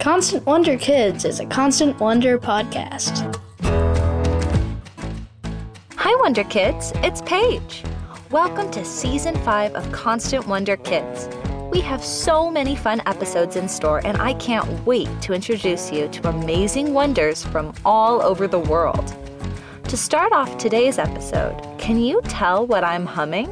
Constant Wonder Kids is a Constant Wonder podcast. Hi, Wonder Kids. It's Paige. Welcome to Season 5 of Constant Wonder Kids. We have so many fun episodes in store, and I can't wait to introduce you to amazing wonders from all over the world. To start off today's episode, can you tell what I'm humming?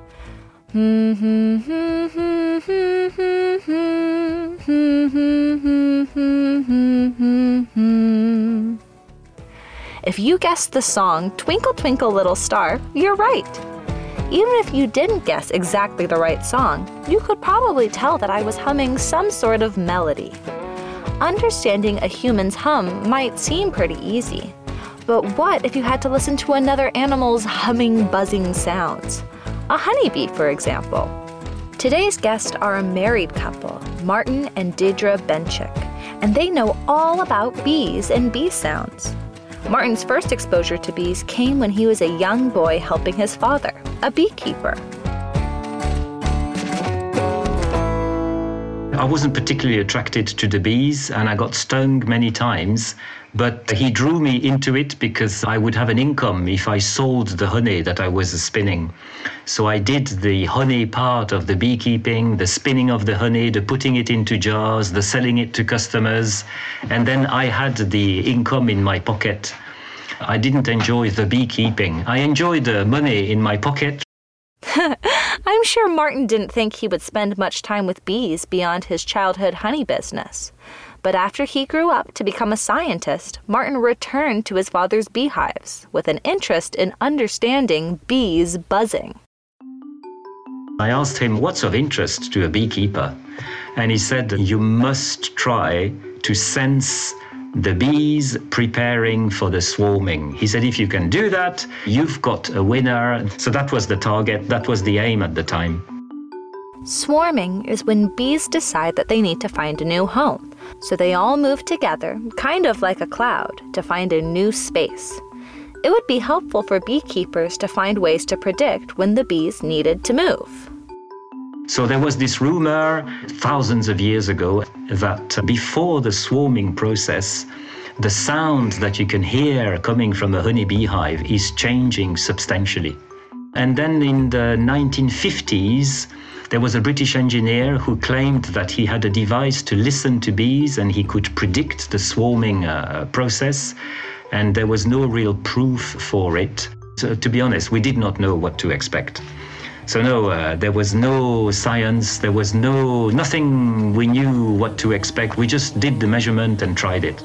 If you guessed the song Twinkle Twinkle Little Star, you're right. Even if you didn't guess exactly the right song, you could probably tell that I was humming some sort of melody. Understanding a human's hum might seem pretty easy, but what if you had to listen to another animal's humming, buzzing sounds? A honeybee, for example. Today's guests are a married couple, Martin and Deidre Benchik, and they know all about bees and bee sounds. Martin's first exposure to bees came when he was a young boy helping his father, a beekeeper. I wasn't particularly attracted to the bees, and I got stung many times, but he drew me into it because I would have an income if I sold the honey that I was spinning. So I did the honey part of the beekeeping, the spinning of the honey, the putting it into jars, the selling it to customers, and then I had the income in my pocket. I didn't enjoy the beekeeping. I enjoyed the money in my pocket. I'm sure Martin didn't think he would spend much time with bees beyond his childhood honey business. But after he grew up to become a scientist, Martin returned to his father's beehives with an interest in understanding bees buzzing. I asked him, what's of interest to a beekeeper? And he said, you must try to sense the bees preparing for the swarming. He said, if you can do that, you've got a winner. So that was the target, that was the aim at the time. Swarming is when bees decide that they need to find a new home. So they all move together, kind of like a cloud, to find a new space. It would be helpful for beekeepers to find ways to predict when the bees needed to move. So there was this rumor thousands of years ago that before the swarming process, the sound that you can hear coming from a honeybee hive is changing substantially. And then in the 1950s, there was a British engineer who claimed that he had a device to listen to bees and he could predict the swarming process, and there was no real proof for it. So, to be honest, we did not know what to expect. So no, there was no science, there was nothing we knew what to expect. We just did the measurement and tried it.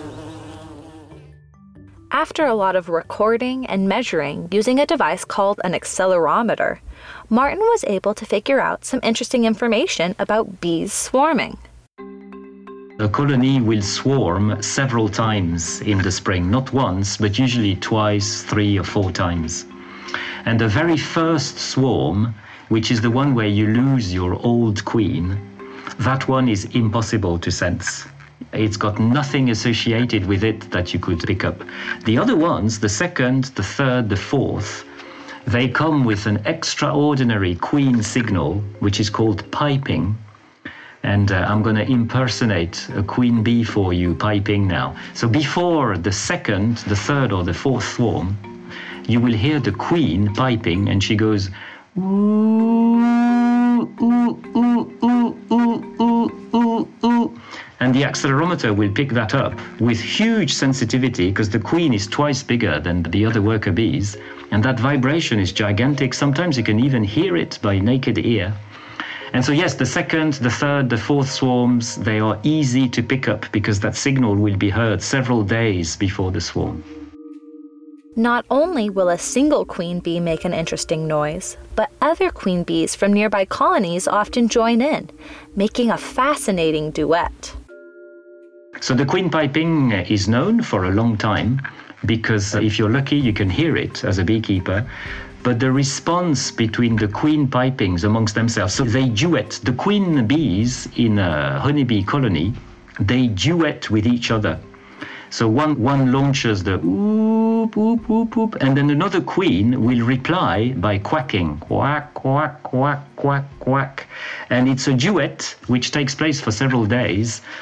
After a lot of recording and measuring using a device called an accelerometer, Martin was able to figure out some interesting information about bees swarming. A colony will swarm several times in the spring, not once, but usually twice, 3 or 4 times. And the very first swarm, which is the one where you lose your old queen, that one is impossible to sense. It's got nothing associated with it that you could pick up. The other ones, the second, the third, the fourth, they come with an extraordinary queen signal, which is called piping. And I'm going to impersonate a queen bee for you piping now. So before the second, the third, or the fourth swarm, you will hear the queen piping, and she goes, ooh, ooh, ooh, ooh, ooh, ooh, ooh, ooh. And the accelerometer will pick that up with huge sensitivity because the queen is twice bigger than the other worker bees. And that vibration is gigantic. Sometimes you can even hear it by naked ear. And so yes, the second, the third, the fourth swarms, they are easy to pick up because that signal will be heard several days before the swarm. Not only will a single queen bee make an interesting noise, but other queen bees from nearby colonies often join in, making a fascinating duet. So the queen piping is known for a long time because if you're lucky, you can hear it as a beekeeper. But the response between the queen pipings amongst themselves, so they duet. The queen bees in a honeybee colony, they duet with each other. So one launches the whoop, whoop, whoop, whoop, and then another queen will reply by quacking, quack, quack, quack, quack, quack. And it's a duet which takes place for several days.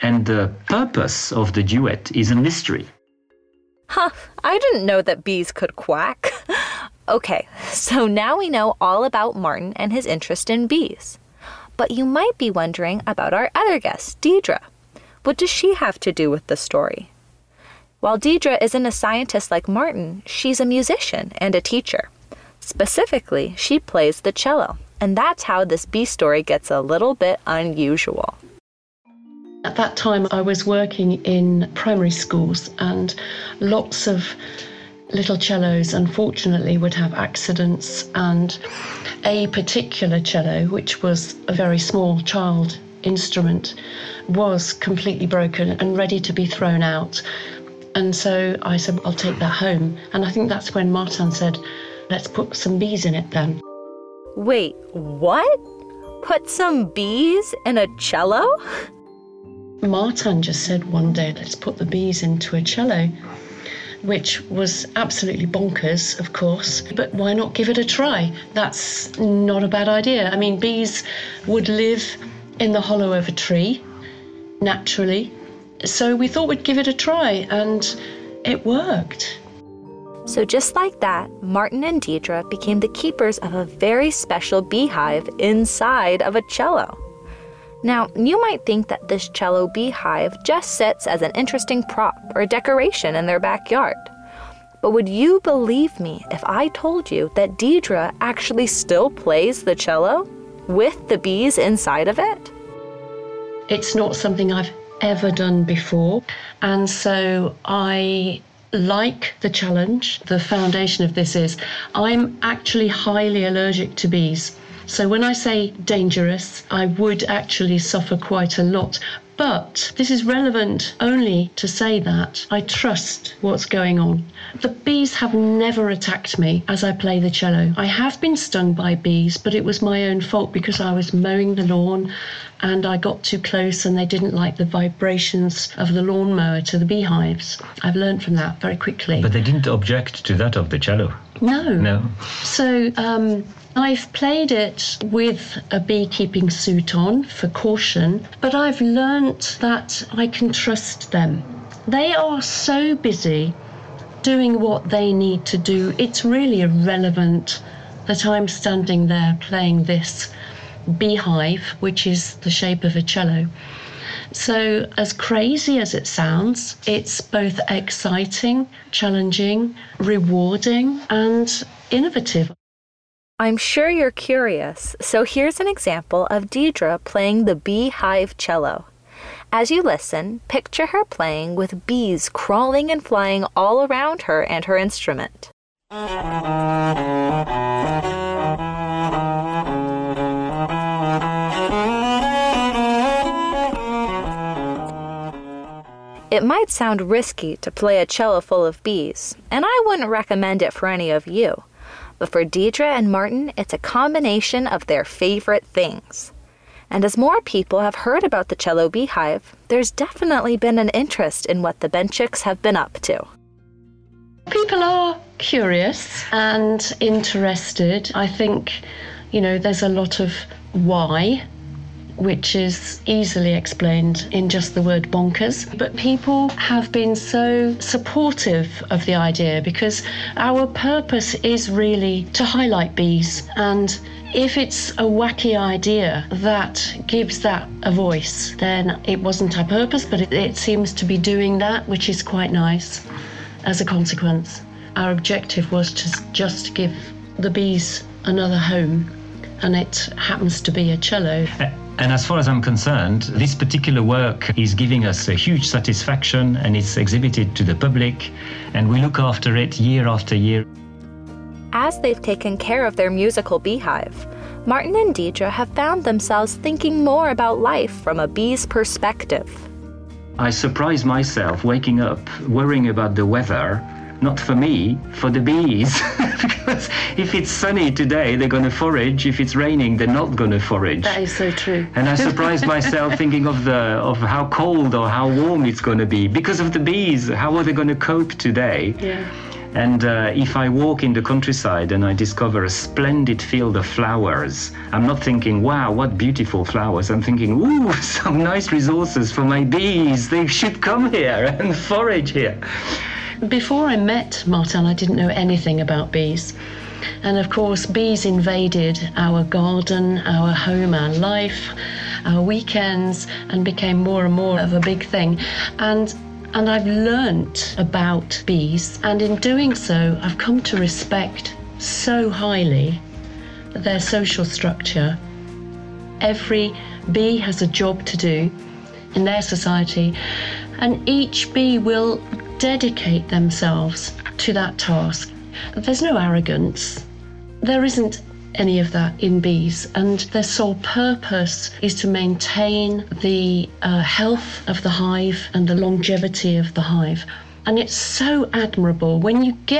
and the purpose of the duet is a mystery. Huh, I didn't know that bees could quack. Okay, so now we know all about Martin and his interest in bees. But you might be wondering about our other guest, Deidre. What does she have to do with the story? While Deidre isn't a scientist like Martin, she's a musician and a teacher. Specifically, she plays the cello, and that's how this bee story gets a little bit unusual. At that time, I was working in primary schools, and lots of little cellos, unfortunately, would have accidents, and a particular cello, which was a very small child instrument, was completely broken and ready to be thrown out. And so I said, I'll take that home. And I think that's when Martin said, let's put some bees in it then. Wait, what? Put some bees in a cello? Martin just said one day, let's put the bees into a cello, which was absolutely bonkers, of course. But why not give it a try? That's not a bad idea. I mean, bees would live in the hollow of a tree, naturally. So we thought we'd give it a try, and it worked. So just like that, Martin and Deidre became the keepers of a very special beehive inside of a cello. Now, you might think that this cello beehive just sits as an interesting prop or decoration in their backyard. But would you believe me if I told you that Deidre actually still plays the cello with the bees inside of it? It's not something I've ever done before, and so I like the challenge. The foundation of this is I'm actually highly allergic to bees. So when I say dangerous, I would actually suffer quite a lot. But this is relevant only to say that I trust what's going on. The bees have never attacked me as I play the cello. I have been stung by bees, but it was my own fault because I was mowing the lawn and I got too close and they didn't like the vibrations of the lawnmower to the beehives. I've learned from that very quickly. But they didn't object to that of the cello? No. So I've played it with a beekeeping suit on for caution, but I've learnt that I can trust them. They are so busy doing what they need to do. It's really irrelevant that I'm standing there playing this beehive, which is the shape of a cello. So as crazy as it sounds, it's both exciting, challenging, rewarding, and innovative. I'm sure you're curious, so here's an example of Deidre playing the beehive cello. As you listen, picture her playing with bees crawling and flying all around her and her instrument. It might sound risky to play a cello full of bees, and I wouldn't recommend it for any of you. But for Deidre and Martin, it's a combination of their favorite things. And as more people have heard about the cello beehive, there's definitely been an interest in what the Benchicks have been up to. People are curious and interested. I think, there's a lot of why, which is easily explained in just the word bonkers. But people have been so supportive of the idea because our purpose is really to highlight bees. And if it's a wacky idea that gives that a voice, then it wasn't our purpose, but it seems to be doing that, which is quite nice as a consequence. Our objective was to just give the bees another home, and it happens to be a cello. And as far as I'm concerned, this particular work is giving us a huge satisfaction, and it's exhibited to the public, and we look after it year after year. As they've taken care of their musical beehive, Martin and Deidre have found themselves thinking more about life from a bee's perspective. I surprise myself waking up worrying about the weather, not for me, for the bees. Because if it's sunny today, they're going to forage. If it's raining, they're not going to forage. That is so true. And I surprise myself thinking of how cold or how warm it's going to be. Because of the bees, how are they going to cope today? Yeah. And if I walk in the countryside and I discover a splendid field of flowers, I'm not thinking, wow, what beautiful flowers. I'm thinking, ooh, some nice resources for my bees. They should come here and forage here. Before I met Martin, I didn't know anything about bees. And of course, bees invaded our garden, our home, our life, our weekends, and became more and more of a big thing. And I've learnt about bees, and in doing so, I've come to respect so highly their social structure. Every bee has a job to do in their society, and each bee will dedicate themselves to that task. There's no arrogance. There isn't any of that in bees, and their sole purpose is to maintain the health of the hive and the longevity of the hive. And it's so admirable when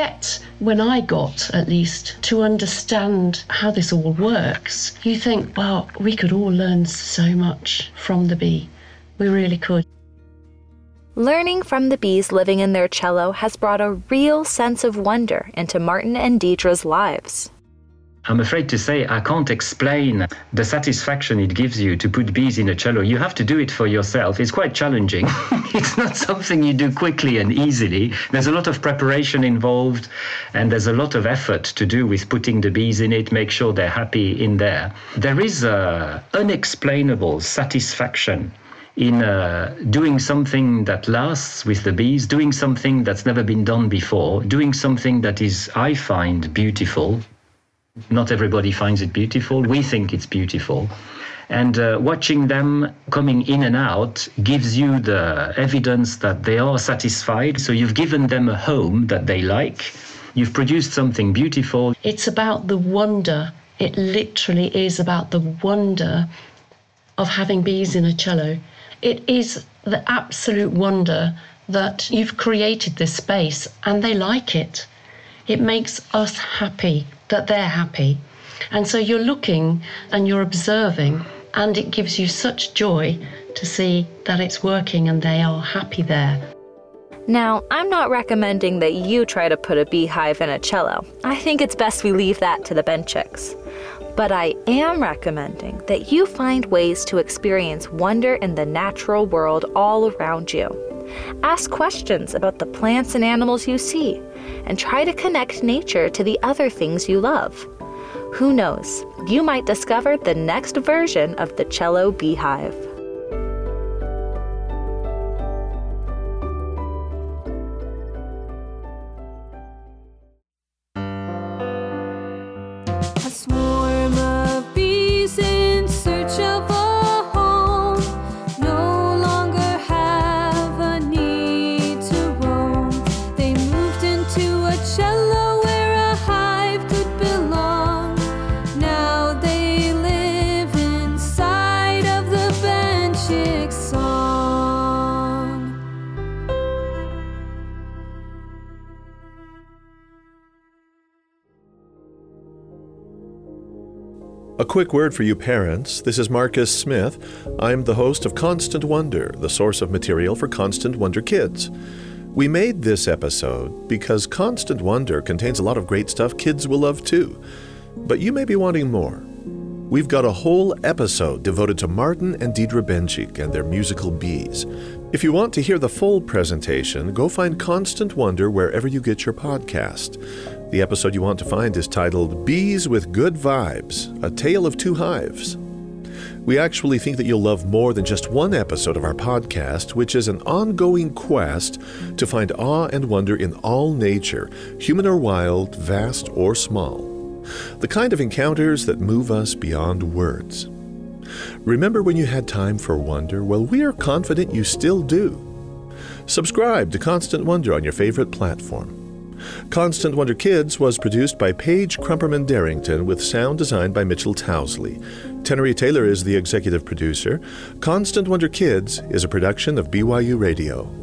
I got at least to understand how this all works. You think, wow, we could all learn so much from the bee. We really could. Learning from the bees living in their cello has brought a real sense of wonder into Martin and Deidre's lives. I'm afraid to say I can't explain the satisfaction it gives you to put bees in a cello. You have to do it for yourself. It's quite challenging. It's not something you do quickly and easily. There's a lot of preparation involved, and there's a lot of effort to do with putting the bees in it, make sure they're happy in there. There is a unexplainable satisfaction in doing something that lasts with the bees, doing something that's never been done before, doing something that is, I find, beautiful. Not everybody finds it beautiful. We think it's beautiful. And watching them coming in and out gives you the evidence that they are satisfied. So you've given them a home that they like. You've produced something beautiful. It's about the wonder. It literally is about the wonder of having bees in a cello. It is the absolute wonder that you've created this space and they like it. It makes us happy that they're happy. And so you're looking and you're observing, and it gives you such joy to see that it's working and they are happy there. Now, I'm not recommending that you try to put a beehive in a cello. I think it's best we leave that to the benchicks. But I am recommending that you find ways to experience wonder in the natural world all around you. Ask questions about the plants and animals you see, and try to connect nature to the other things you love. Who knows, you might discover the next version of the cello beehive. A swarm of bees in search of a home no longer have a need to roam. They moved into a cello where a hive could belong. Now they live inside of the benchick song. A quick word for you parents. This is Marcus Smith. I'm the host of Constant Wonder, the source of material for Constant Wonder Kids. We made this episode because Constant Wonder contains a lot of great stuff kids will love too. But you may be wanting more. We've got a whole episode devoted to Martin and Deidre Benchik and their musical bees. If you want to hear the full presentation, go find Constant Wonder wherever you get your podcast. The episode you want to find is titled Bees with Good Vibes, A Tale of Two Hives. We actually think that you'll love more than just one episode of our podcast, which is an ongoing quest to find awe and wonder in all nature, human or wild, vast or small. The kind of encounters that move us beyond words. Remember when you had time for wonder? Well, we are confident you still do. Subscribe to Constant Wonder on your favorite platform. Constant Wonder Kids was produced by Paige Crumperman Darrington with sound designed by Mitchell Towsley. Tenery Taylor is the executive producer. Constant Wonder Kids is a production of BYU Radio.